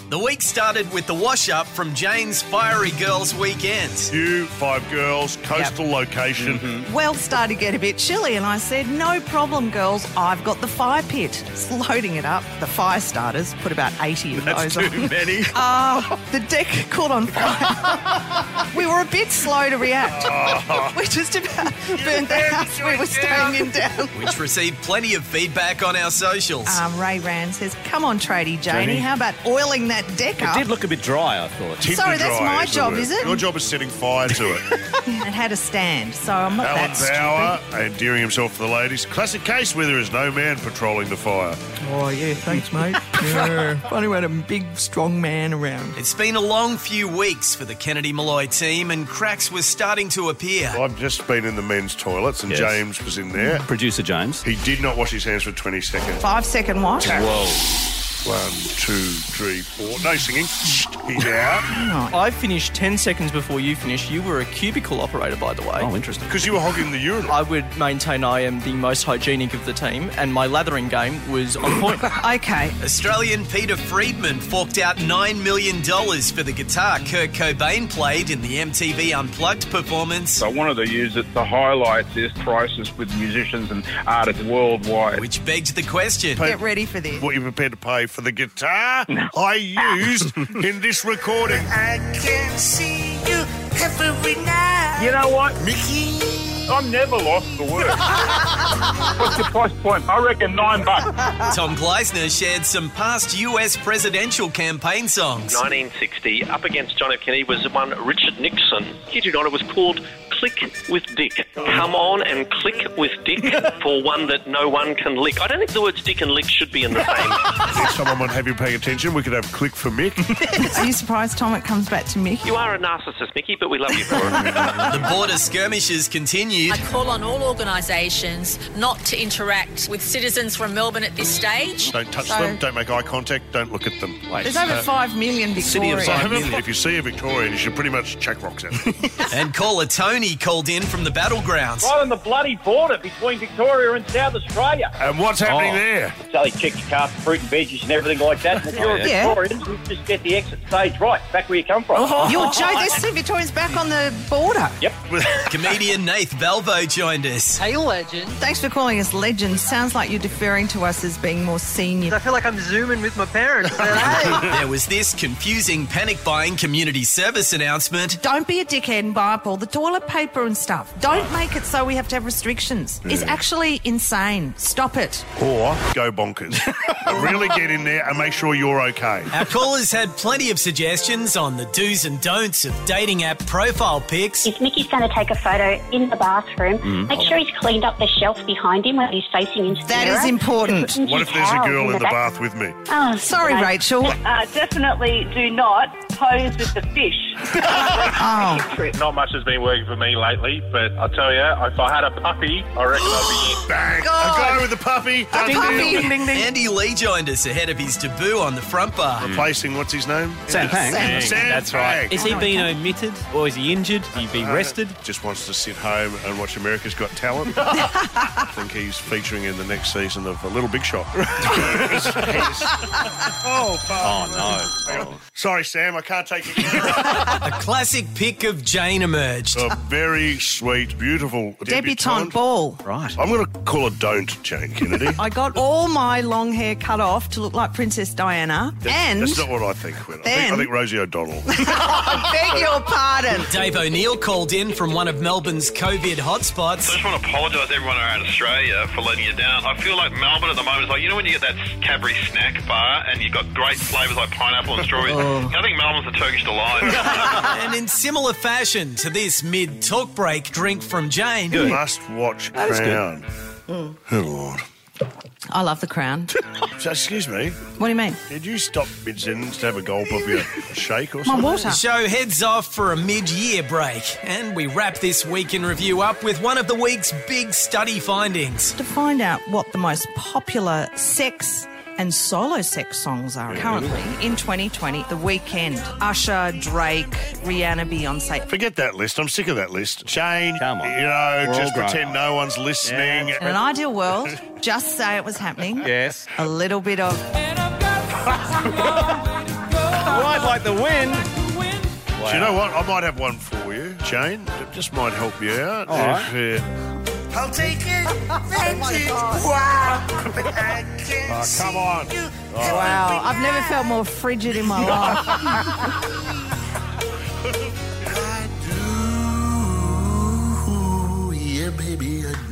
The week started with the wash-up from Jane's Fiery Girls Weekend. You, 5 girls, coastal location. Well, started to get a bit chilly, and I said, no problem, girls, I've got the fire pit. Loading it up, the fire starters, put about 80 of That's those too on. many. The deck caught on fire. We were a bit slow to react. We just about burnt the house we were staying in down. Which received plenty of feedback on our socials. Ray Rand says, come on, tradie Janie, Janie. how about oiling that deck up? It did look a bit dry, I thought. Sorry, that's my job, is it? Your job is setting fire to it. It had a stand, so I'm not Alan that stupid. Bauer endearing himself to the ladies. Classic case where there is no man patrolling the fire. Oh, yeah, thanks, mate. Yeah. Funny when a big, strong man around. It's been a long few weeks for the Kennedy Malloy team, and cracks were starting to appear. I've just been in the men's toilets and Yes. James was in there. Producer James. He did not wash his hands for 20 seconds. 5-second wash. Whoa. 1, 2, 3, 4. No singing. He's out. I finished 10 seconds before you finished. You were a cubicle operator, by the way. Oh, interesting. Because you were hogging the urinal. I would maintain I am the most hygienic of the team, and my lathering game was on point. Okay. Australian Peter Friedman forked out $9 million for the guitar Kurt Cobain played in the MTV Unplugged performance, I wanted to use it to highlight this crisis with musicians and artists worldwide. which begged the question. Get ready for this. What you prepared to pay for the guitar I used in this recording. I can see you every night. You know what? Mickey. I'm never lost for work. What's your price point? I reckon $9. Tom Gleisner shared some past US presidential campaign songs. 1960, up against John F. Kennedy was one Richard Nixon. Kid you not, it was called Click with Dick. Come on and click with Dick for one that no one can lick. I don't think the words dick and lick should be in the same. Next time I might have you paying attention, we could have Click for Mick. Are you surprised, Tom, it comes back to me? You are a narcissist, Mickey, but we love you for it. The border skirmishes continued. I call on all organisations not to interact with citizens from Melbourne at this stage. Don't touch So- them, don't make eye contact, don't look at them. There's over 5 million City of Victorians. If you see a Victorian, you should pretty much chuck rocks at them. And caller Tony called in from the battlegrounds. Right on the bloody border between Victoria and South Australia. And what's happening there? Sally, check your car for fruit and veggies and everything like that. If you're a Yeah. Victorian, you just get the exit stage right, back where you come from. You're joking. There's some Victorians back on the border. Yep. Comedian Nath Belvo joined us. Hey, legend. Thanks for calling us legends. Sounds like you're deferring to us as being more senior. I feel like I'm zooming with my parents. There was this confusing panic buying community service announcement. Don't be a dickhead and buy up all the toilet paper and stuff. Don't make it so we have to have restrictions. It's actually insane. Stop it. Or go bonkers. Really get in there and make sure you're okay. Our callers had plenty of suggestions on the do's and don'ts of dating app profile pics. If Mickey's going to take a photo in the bathroom, make sure he's cleaned up the shelf behind him when he's facing into the That mirror. is important. What if there's a girl in the bath with me? Oh, Sorry, Rachel. definitely do not pose with the fish. Oh, Not much has been working for me lately, but I'll tell you, if I had a puppy, I reckon I'd be in. Bang! God. A go with the puppy. Done puppy. deal. Andy Lee joined us ahead of his debut on the front bar. Replacing, what's his name? Sam Pang. Sam That's Pang. right. Is he being omitted or is he injured? He been rested? Just wants to sit home and watch America's Got Talent. I think he's featuring in the next season of A Little Big Shot. Oh, no. Sorry, Sam, I can't take it. A classic pic of Jane emerged. A very sweet, beautiful debutante ball. Right. I'm going to call it Don't, Jane Kennedy. I got all my long hair cut off to look like Princess Diana. And That's not what I think. I think Rosie O'Donnell. I beg your pardon. Dave O'Neill called in from one of Melbourne's COVID hotspots. I just want to apologise to everyone around Australia for letting you down. I feel like Melbourne at the moment is like, you know when you get that Cadbury snack bar and you've got great flavours like pineapple and strawberries? I think Melbourne's the Turkish delight. And in similar fashion to this mid-talk break drink from Jane, You must watch Crown. Oh, Lord. I love The Crown. So, excuse me, What do you mean? did you stop mid-sentence to have a gulp of your shake or My something? water. the show heads off for a mid-year break. And we wrap this week in review up with one of the week's big study findings. To find out what the most popular sex and solo sex songs are currently in 2020, The Weeknd, Usher, Drake, Rihanna, Beyonce. Forget that list. I'm sick of that list. Shane, Come on. you know, We're just all grown pretend no one's listening. In an ideal world, just say it was happening. Yes. A little bit of like the wind. Do you know what? I might have one for you, Jane. It just might help you out. All right. I'll take it. Wow. But I can't Come on. Wow, I've never felt more frigid in my life. I do. Yeah, baby, I do.